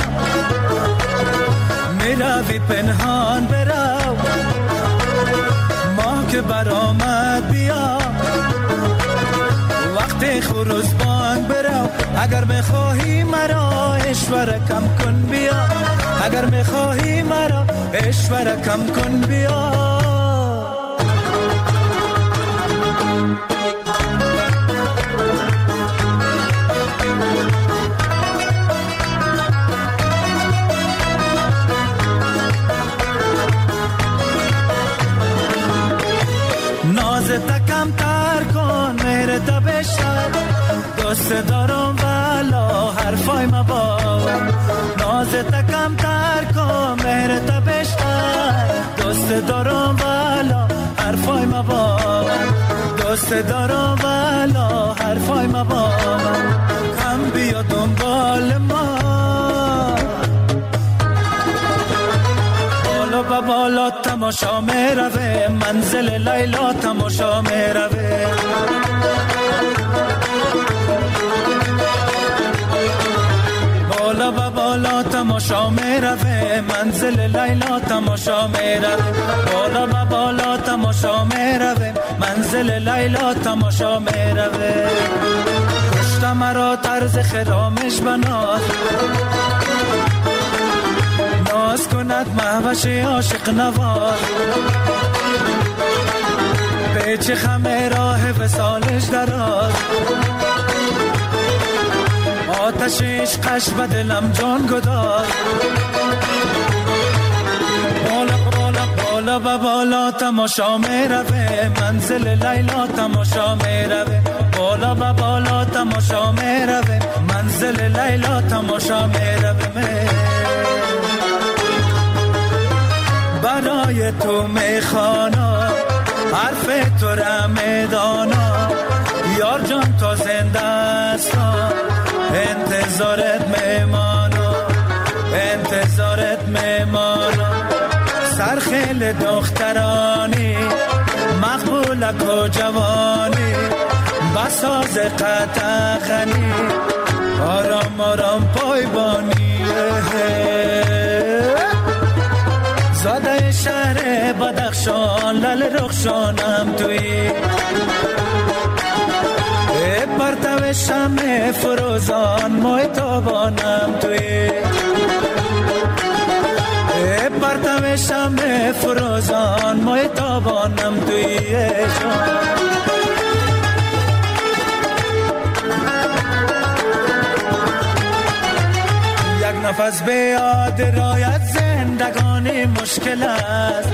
میروی پنهان برو، ما که برآمد بیا، وقتی خروز بانگ برو. اگر میخواهی مرا اشوره کم کن بیا، اگر میخواهی مرا اشوره کم کن بیا. ناز تکم تر کن مهرت بشتر دوست دارم والا حرفای ما باور ناز تکم تر کن مهرت بشتر دوست دارم والا حرفای ما باور دوست دارم والا حرفای ما باور کم بیا دنبال ما بالا با بالا تماشا میروه منزل لیلا تماشا میروه بالا با بالا تماشا میروه منزل لیلا تماشا میروه بالا با بالا تماشا میروه منزل لیلا تماشا میروه کشت مرا طرز خرامش بناز ناز کند مهوش عاشق نواز پیچ خمه راه وصالش دراز آتش عشقش به دلم جان گداز بالا بالا بالا و بالا تماشا میروه منزل لیلا تماشا میروه بالا و بالا تماشا میروه منزل لیلا تماشا میروه برای تو میخوانا حرف تو را میدانا یار جان تا زنده است انتظارت میمانا انتظارت میمانا سرخیل دخترانی مقبولک و جوانی بساز قطعخنی آرام آرام پایبانی زاده شهر بدخشان لل رخشانم توی پرتو شمع فروزان محتابانم توی پرتو شمع فروزان محتابانم توی یک نفس به یاد رایت زندگانی مشکل است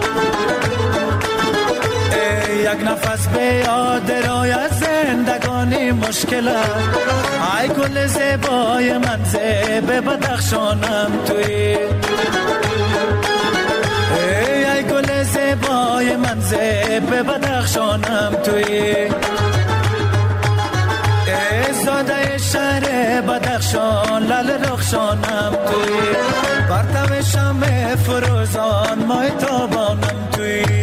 یک نفس به یاد رایت زندگانی مشکل است ای گل زیبای من زیب بدخشانم توی ای گل زیبای من زیب بدخشانم توی زاده شهر بدخشان لل رخشانم توی پرتو شمع فروزان محتابانم توی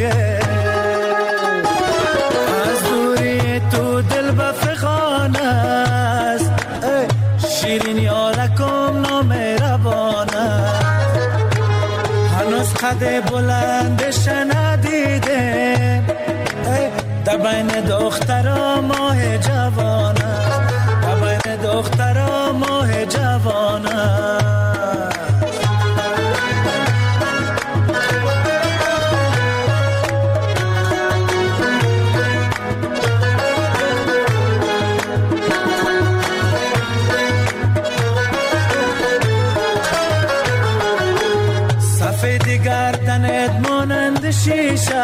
از دوری تو دل بفخان است شیرین یارکم نامهربان است هنوز قد بلند شنیدم در بین دخترا ماه جوان است در بین دخترا ماه جوان است سفید گردنت مانند شیشه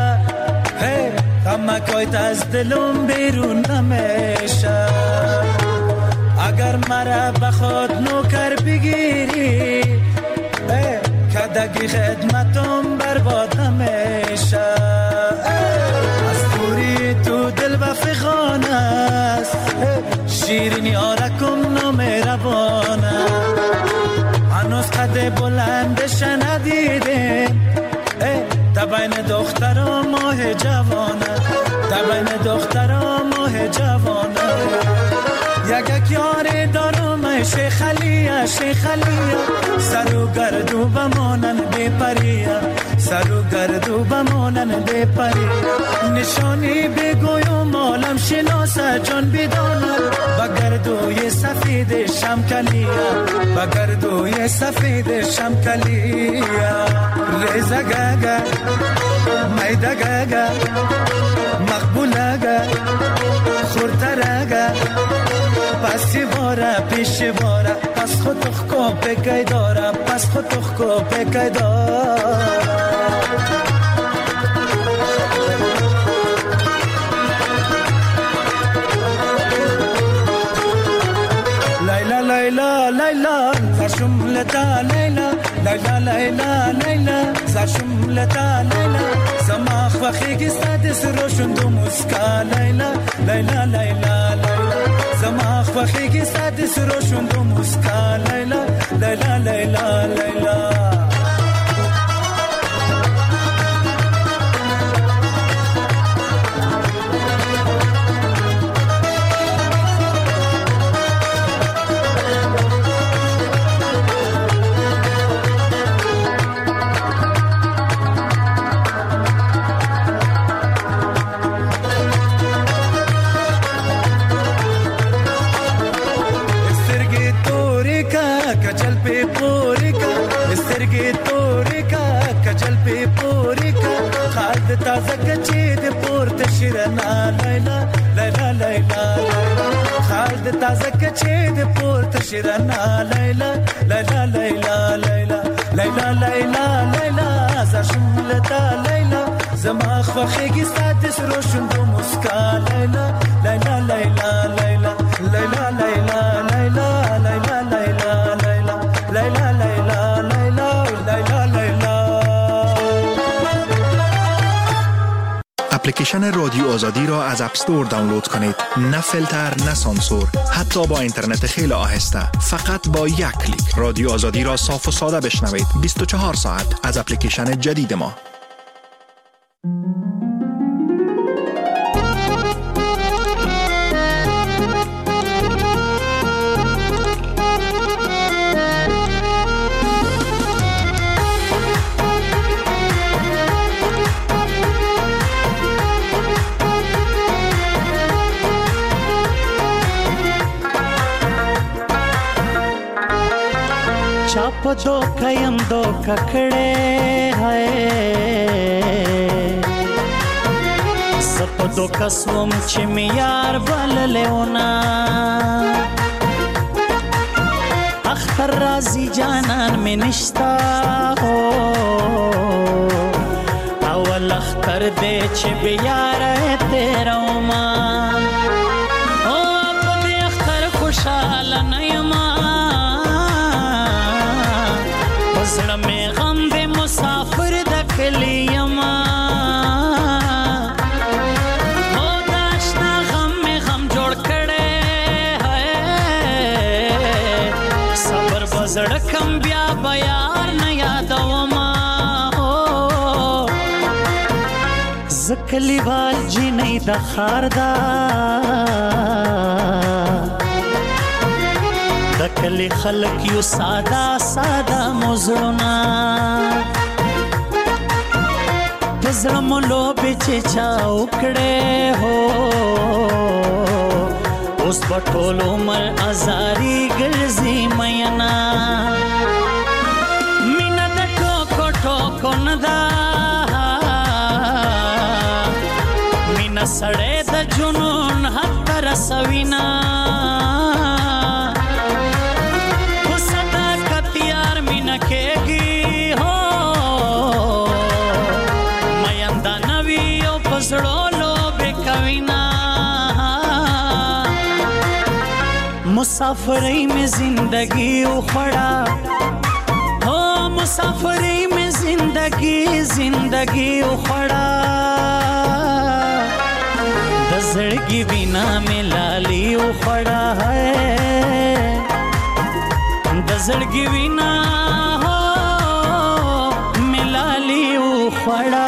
تمکایت از دلم بیرون نمیشه اگر مرا بخواد نوکر بگیری کدگی خدمتم برباد نمیشه از دوری تو دل بفخان است شیرین یارکم نامهربانه هنوز قد بلندش ندیدم در بین دخترا ماه جوانه در بین دخترا ماه جوانه یک یک یاری دارم شیخ علیه شیخ علیه سر و گردو بمانن بی پریه سر و گردو بمانن بی پریه نشانی بگویم عالم شناسه جان بدانه و گردوی سفید شمکلیه و گردوی سفید شمکلیه ریزه گگه میده گگه مقبوله گه خورتره پسی باره پیش باره پس خود تخکو پکی داره پس خود تخکو پکی داره لیلا لیلا زاشم لتا لیلا زما خوخیږي ستاسو سره شوندو مسکا لیلا لیلا لیلا لیلا زما خوخیږي ستاسو سره شوندو مسکا لیلا لیلا لیلا لیلا تازه کچې د پورته شیرنا لیلا لیلا لیلا خال د تازه کچې د پورته شیرنا لیلا لیلا لیلا لیلا لیلا لیلا لیلا زاشم لتا لیلا زما خوخیږي ستاسو سره شوندو مسکا لیلا لیلا لیلا لیلا لیلا لیلا لیلا لیلا لیلا لیلا لیلا لیلا لیلا لیلا لیلا اپلیکیشن رادیو آزادی را از اپ استور دانلود کنید. نه فیلتر، نه سانسور، حتی با اینترنت خیلی آهسته. فقط با یک کلیک رادیو آزادی را صاف و ساده بشنوید. بیست و چهار ساعت از اپلیکیشن جدید ما. चाप दो कयम दो ककड़े है सप दो कसवम चिमियार बल लेना अख्तर राजी जानन में निश्ता हो अवल अख्तर दे चिबियार है तेरा उमान ओ अपने अख्तर खुशाल नयमा زړه مې غم دې مسافر د کلی یما او داشنا غم مې غم جوړ کړي صبر بزړه کم بیا بیار نه یادوما زکلی وال جی نه د خاردا دکلی خلق یو سادا سادا مزرنا پزرم لو بچے چاو کڑے ہو اس بطول عمر ازاری گرزی مینا مینا دا ٹوکو ٹوکو ندا مینا سڑے دا جنون حد رسوینا کېږي هو میندا نوی او پسړو لو بکوینا مسافرۍ میں زندگی اخڑا ہو مسافرۍ میں زندگی زندگی اخڑا دزړګي بنا میں لالی اخڑا ہے دزړګي بنا خړا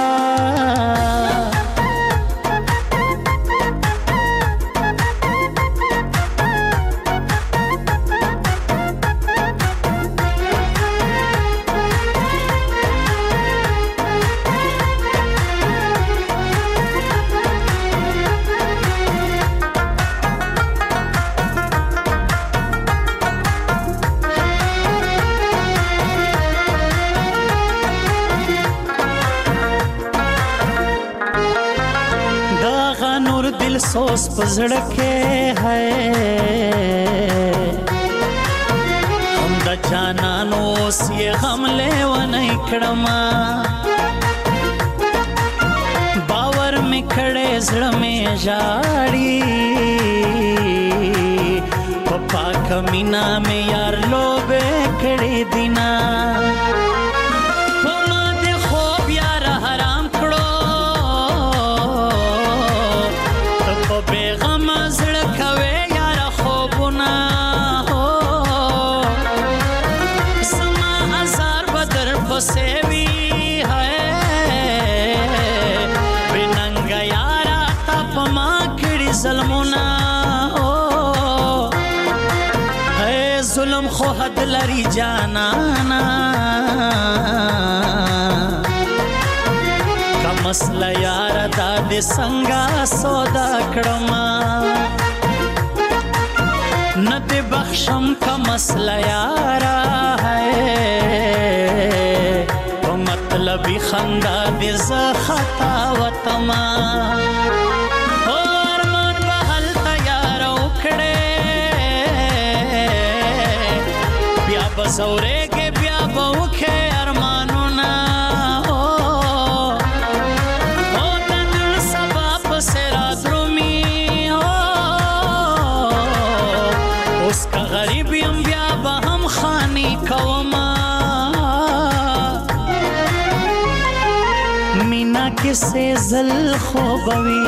सोस पजड़के है हम द जानानो ये हमले व नहीं खड़मा बावर में खड़े जड़ में जाड़ी पप्पा कमीना में यार लोबे खड़े दिना ظلمونه اے ظلم خو حد لري جانانا کا مسله یار دا د څنګه سودا کړما نه دې بخشم کا مسله یار ہے په مطلبي خندا دې ز خطا وتما بزوره کې بیا بوکه ارمانونه او او د دل سبب سره درومي او اوس کا غریب یم بیا به هم خاني کوما مینا کې سه زل خوبوي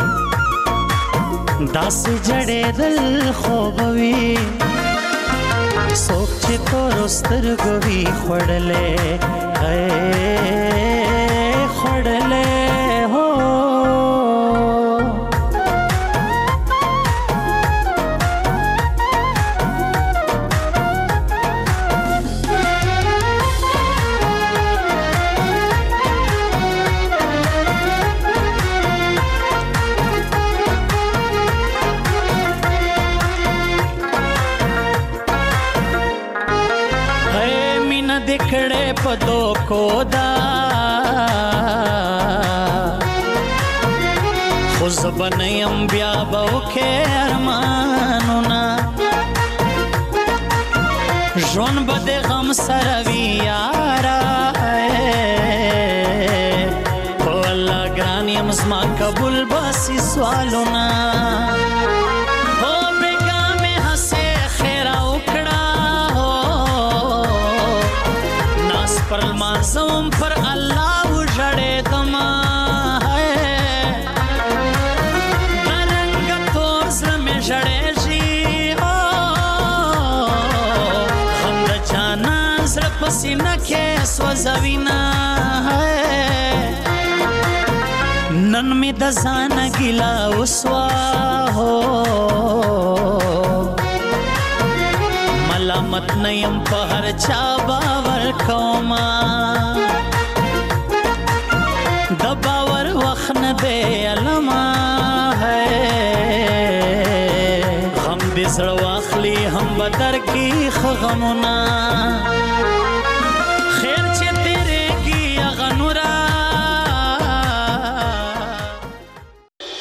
داس جړې دل خوبوي سوک چې تور سترګوي خړلې اے خړلې هو دکړې پدو کودا خو زبنیم بیا بوکه ارمانونا ژوند بد غم سره وی یارا په الله ګران یم زما قبول باسي سوالونا پر المازم پر الله وجړې دما ہے رنگ تور زمه جړې جی او هم د جانا سر پسینه کې سوځوینا ہے نن می د ځان ګلا وسوا هو ملامت نیم په هر چا باور کوما د باور وخت نه دی علما ہے غم دې زړه واخلي هم بدر کې غمونه